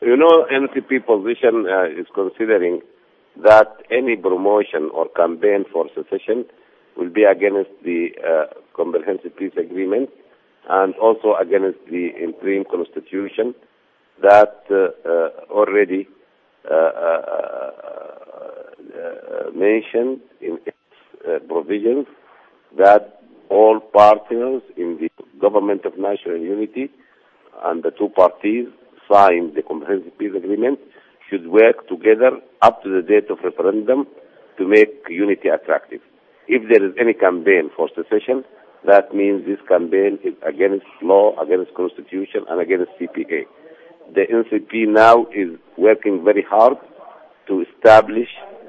NCP position is considering that any promotion or campaign for secession will be against the Comprehensive Peace Agreement and also against the interim constitution that already mentioned in its provisions that all partners in the Government of National Unity and the two parties signed the Comprehensive Peace Agreement should work together up to the date of referendum to make unity attractive. If there is any campaign for secession, that means this campaign is against law, against constitution, and against CPA. The NCP now is working very hard to establish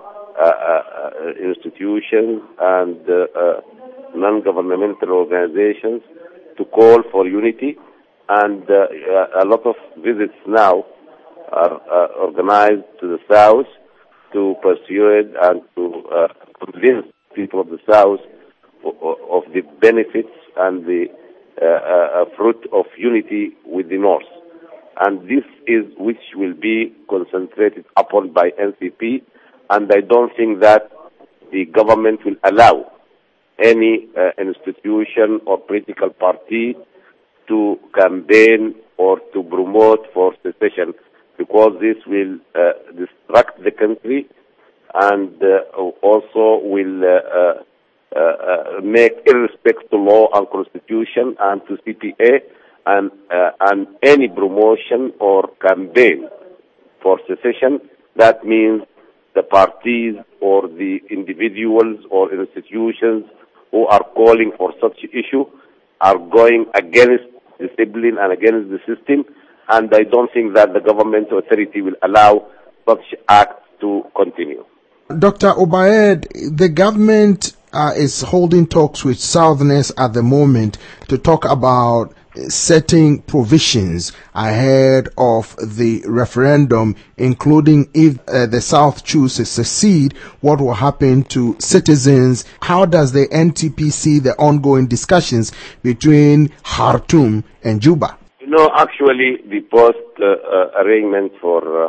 institutions and non-governmental organizations to call for unity, and a lot of visits now are organized to the South to persuade and to convince people of the South of the benefits and the fruit of unity with the North. And this is which will be concentrated upon by NCP, and I don't think that the government will allow any institution or political party to campaign or to promote for secession, because this will distract the country and also will make irrespect to law and constitution and to CPA, and any promotion or campaign for secession, that means the parties or the individuals or institutions who are calling for such issue are going against discipline and against the system, and I don't think that the government authority will allow such acts to continue. Dr. Obaid, the government is holding talks with Southerners at the moment to talk about setting provisions ahead of the referendum, including if the South choose to secede, what will happen to citizens. How does the NTP see the ongoing discussions between Khartoum and Juba? Actually, the post-arrangement for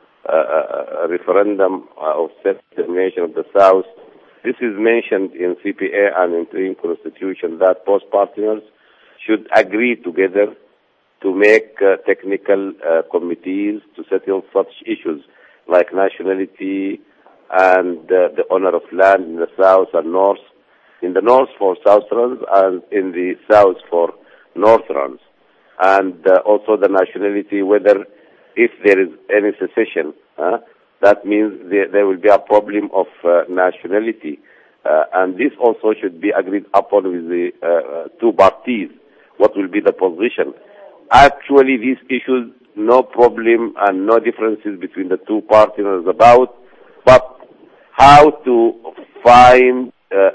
a referendum of self-determination of the South, this is mentioned in CPA and interim constitution that both partners should agree together to make technical committees to settle such issues like nationality and the honor of land in the South and North. In the North for Southrons and in the South for Northrons. And also the nationality, whether if there is any secession, that means there will be a problem of nationality. And this also should be agreed upon with the two parties. What will be the position? Actually, these issues, no problem and no differences between the two partners about, but how to find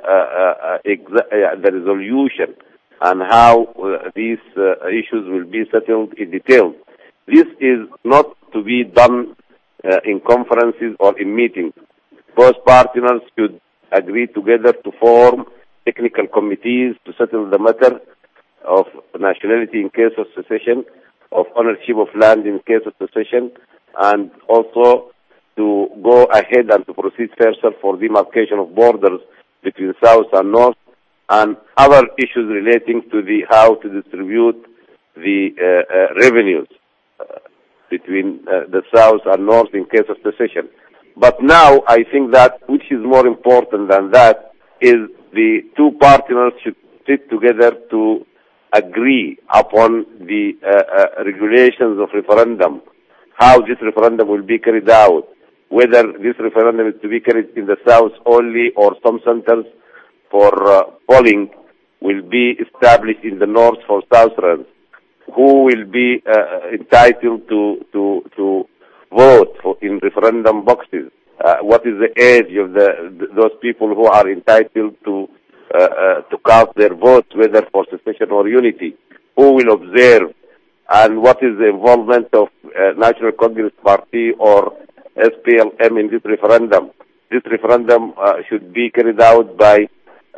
the resolution and how these issues will be settled in detail. This is not to be done in conferences or in meetings. Both partners should agree together to form technical committees to settle the matter of nationality in case of secession, of ownership of land in case of secession, and also to go ahead and to proceed further for demarcation of borders between South and North, and other issues relating to the how to distribute the revenues between the South and North in case of secession. But now I think that which is more important than that is the two partners should sit together to agree upon the regulations of referendum, how this referendum will be carried out, whether this referendum is to be carried in the South only or some centers for polling will be established in the North for Southrons, who will be entitled to vote in referendum boxes. What is the age of those people who are entitled to cast their votes, whether for secession or unity? Who will observe? And what is the involvement of National Congress Party or SPLM in this referendum? This referendum should be carried out by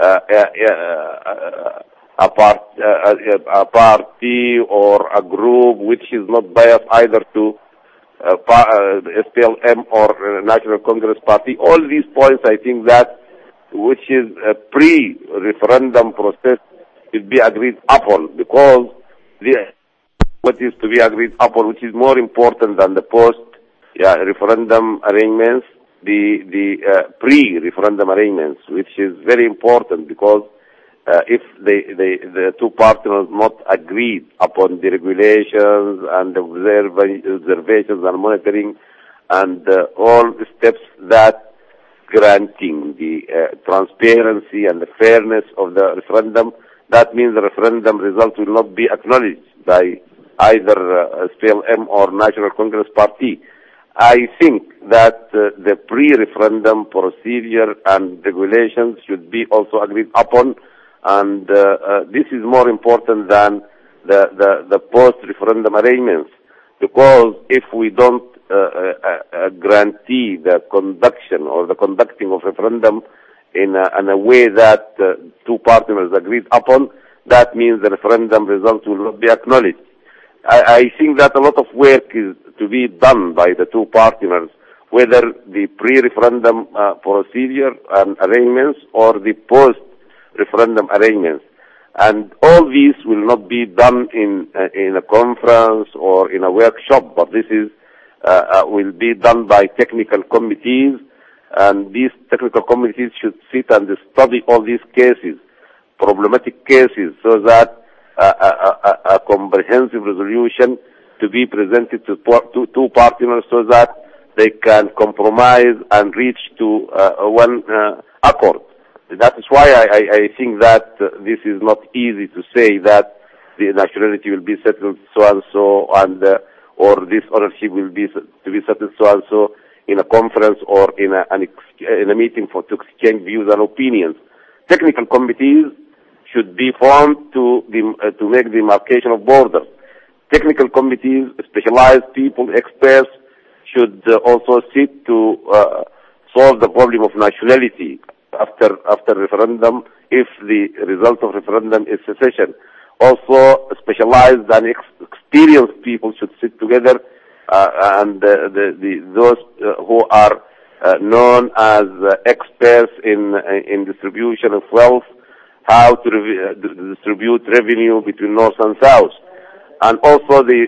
a party or a group which is not biased either to SPLM or National Congress Party. All these points, I think that which is a pre-referendum process should be agreed upon, because what is to be agreed upon, which is more important than the post-referendum arrangements, the pre-referendum arrangements, which is very important, because if the two partners not agreed upon the regulations and the observations and monitoring and all steps that granting the transparency and the fairness of the referendum, that means the referendum result will not be acknowledged by either SPLM or National Congress Party. I think that the pre-referendum procedure and regulations should be also agreed upon, and this is more important than the post-referendum arrangements, because if we don't guarantee the conduction or the conducting of referendum in a way that two partners agreed upon, that means the referendum results will not be acknowledged. I think that a lot of work is to be done by the two partners, whether the pre-referendum procedure and arrangements or the post-referendum arrangements. And all these will not be done in a conference or in a workshop, but this is will be done by technical committees, and these technical committees should sit and study all these cases, problematic cases, so that a comprehensive resolution to be presented to two partners so that they can compromise and reach to one accord. That is why I think that this is not easy to say that the nationality will be settled so and so, and or this ownership will be to be settled so and so in a conference or in a meeting to exchange views and opinions. Technical committees should be formed to make the demarcation of borders. Technical committees, specialized people, experts should also sit to solve the problem of nationality after referendum, if the result of referendum is secession. Also, specialized and experienced people should sit together, and those who are known as experts in distribution of wealth, how to distribute revenue between north and south, and also the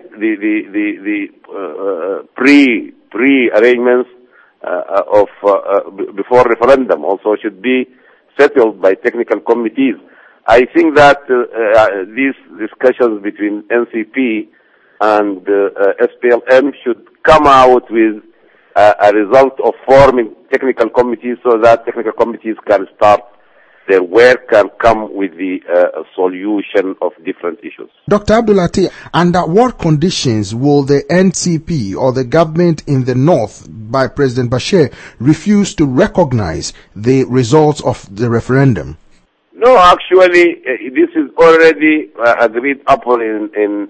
pre-arrangements of before referendum also should be settled by technical committees. I think that these discussions between NCP and SPLM should come out with a result of forming technical committees, so that technical committees can start their work and come with the solution of different issues. Dr. Abdul-Latif, under what conditions will the NCP or the government in the north by President Bashir refuse to recognize the results of the referendum? No, actually, this is already agreed upon in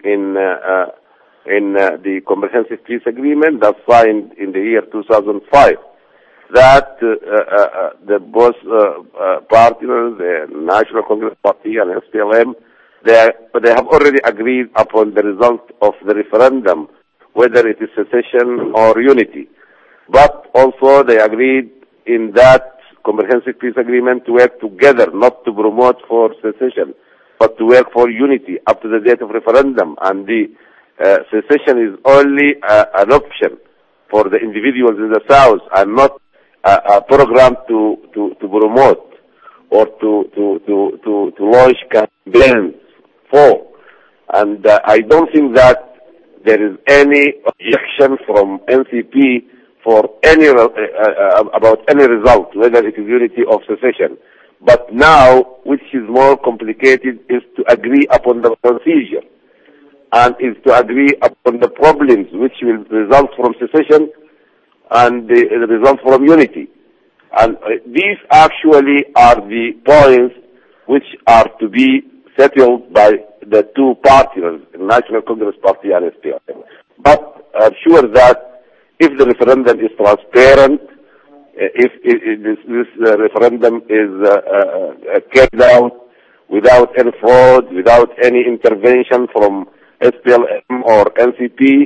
the Comprehensive Peace Agreement that's signed in the year 2005. That the both partners, the National Congress Party and SPLM, they have already agreed upon the result of the referendum, whether it is secession or unity. But also they agreed in that Comprehensive Peace Agreement to work together, not to promote for secession, but to work for unity up to the date of referendum. And the secession is only an option for the individuals in the South, and not a program to promote or to launch campaigns for. And I don't think that there is any objection from NCP for any about any result, whether it is unity or secession. But now, which is more complicated, is to agree upon the procedure, and is to agree upon the problems which will result from secession and the result from unity. And these actually are the points which are to be settled by the two parties, National Congress Party and SPLM. But I'm sure that if the referendum is transparent, if this referendum is carried out without any fraud, without any intervention from SPLM or NCP,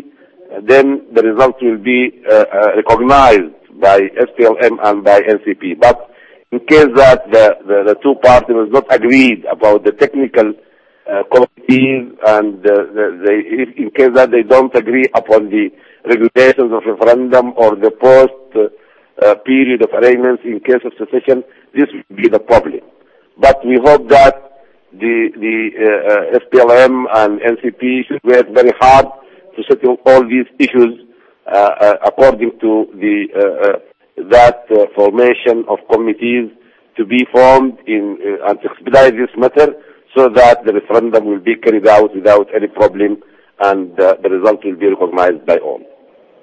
then the result will be recognized by SPLM and by NCP. But in case that the two parties will not agreed about the technical committees, and in case that they don't agree upon the regulations of referendum or the post period of arrangements in case of secession, this will be the problem. But we hope that the SPLM and NCP should work very hard to settle all these issues according to that formation of committees to be formed and to expedite this matter, so that the referendum will be carried out without any problem and the result will be recognized by all.